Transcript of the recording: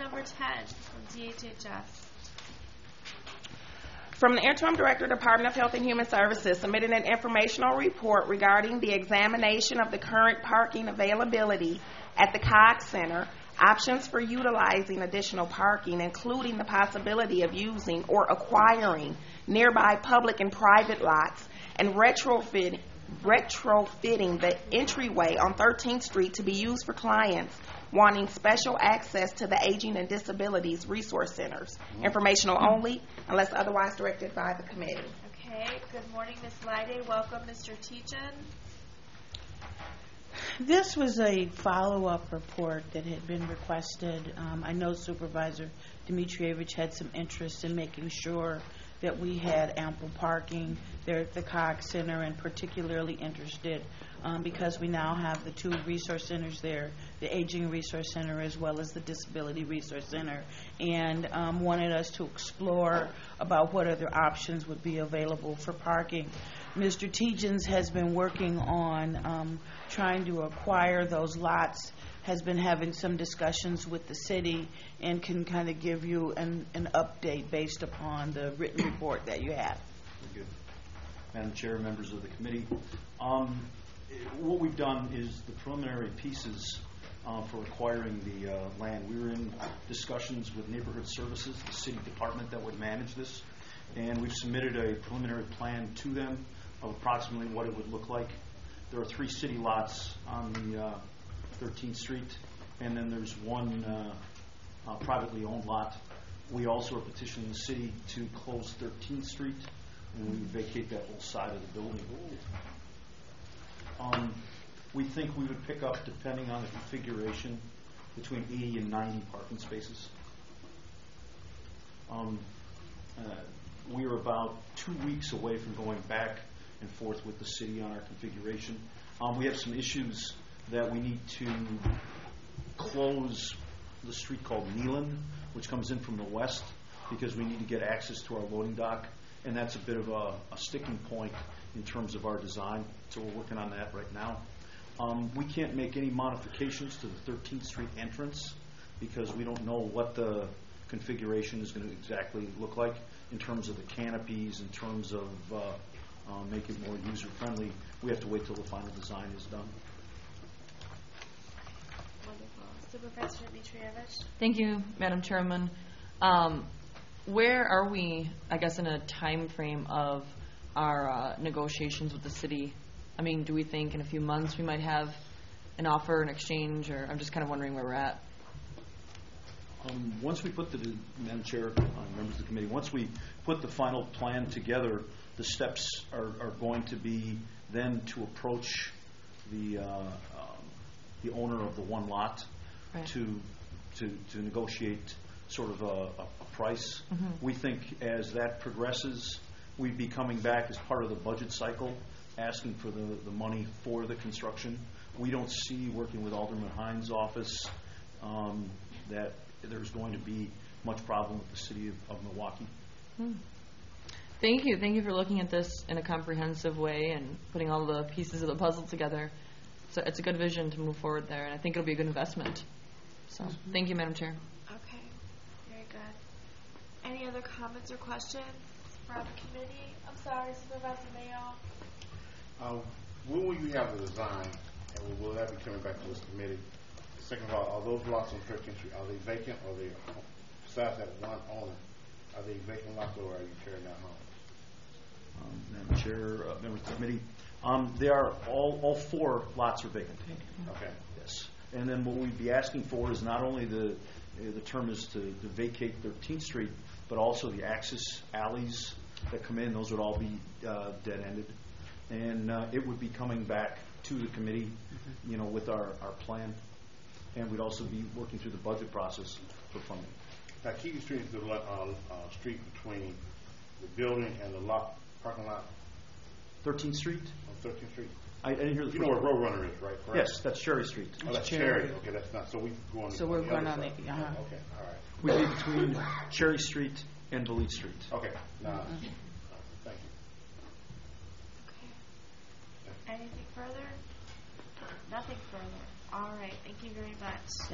Number 10 from DHHS. From the Interim Director, Department of Health and Human Services, submitted an informational report regarding the examination of the current parking availability at the COG Center, options for utilizing additional parking, including the possibility of using or acquiring nearby public and private lots, and retrofitting the entryway on 13th Street to be used for clients wanting special access to the Aging and Disabilities Resource Centers. Informational only, unless otherwise directed by the committee. Okay, good morning, Ms. Lyday. Welcome, Mr. Teachin. This was a follow-up report that had been requested. I know Supervisor Dimitrievich had some interest in making sure that we had ample parking there at the COG Center, and particularly interested because we now have the two resource centers there, the Aging Resource Center as well as the Disability Resource Center, and wanted us to explore about what other options would be available for parking. Mr. Teejins has been working on trying to acquire those lots, has been having some discussions with the city, and can kind of give you an update based upon the written report that you have. Very good. Madam Chair, members of the committee, what we've done is the preliminary pieces for acquiring the land. We were in discussions with Neighborhood Services, the city department that would manage this, and we've submitted a preliminary plan to them of approximately what it would look like. There are 3 city lots on the 13th Street, and then there's one privately owned lot. We also are petitioning the city to close 13th Street, and we would vacate that whole side of the building. We think we would pick up, depending on the configuration, between 80 and 90 parking spaces. We are about 2 weeks away from going back and forth with the city on our configuration. We have some issues that we need to close the street called Neelan, which comes in from the west, because we need to get access to our loading dock, and that's a bit of a sticking point in terms of our design, so we're working on that right now. We can't make any modifications to the 13th Street entrance because we don't know what the configuration is going to exactly look like in terms of the canopies, in terms of make it more user-friendly. We have to wait till the final design is done. Wonderful. Supervisor Dimitrievich. Thank you, Madam Chairman. Where are we, I guess, in a time frame of our negotiations with the city? I mean, do we think in a few months we might have an offer, an exchange, or I'm just kind of wondering where we're at? Once we put Madam Chair, members of the committee, once we put the final plan together, the steps are going to be then to approach the owner of the one lot, right, to negotiate sort of a price. Mm-hmm. We think as that progresses, we'd be coming back as part of the budget cycle, asking for the money for the construction. We don't see, working with Alderman Hines' office, that there's going to be much problem with the city of Milwaukee. Thank you. Thank you for looking at this in a comprehensive way and putting all the pieces of the puzzle together. So it's a good vision to move forward there, and I think it'll be a good investment. So thank you, Madam Chair. Okay, very good. Any other comments or questions from the committee? I'm sorry, Supervisor Mayo. When will you have the design, and will that be coming back to this committee? Second of all, are those lots on 13th Street, are they vacant, or are they, besides that one owner, are they vacant lots, or are you tearing down homes? Madam Chair, members of the committee, they are all 4 lots are vacant. Okay. Yes. And then what we'd be asking for is not only the term is to vacate 13th Street, but also the access alleys that come in. Those would all be dead-ended, and it would be coming back to the committee, with our plan, and we'd also be working through the budget process for funding. Now, Keegan Street is the street between the building and the parking lot. 13th Street. On 13th Street. I didn't hear the. You know where Roadrunner is, right? Correct? Yes, that's Cherry Street. Oh, that's Cherry. Okay, that's not. So we go on. So we're going on the. Okay, all right. We'd be between Cherry Street and Valete Street. Okay. Now, thank you. Okay. Anything further? Nothing further. All right. Thank you very much.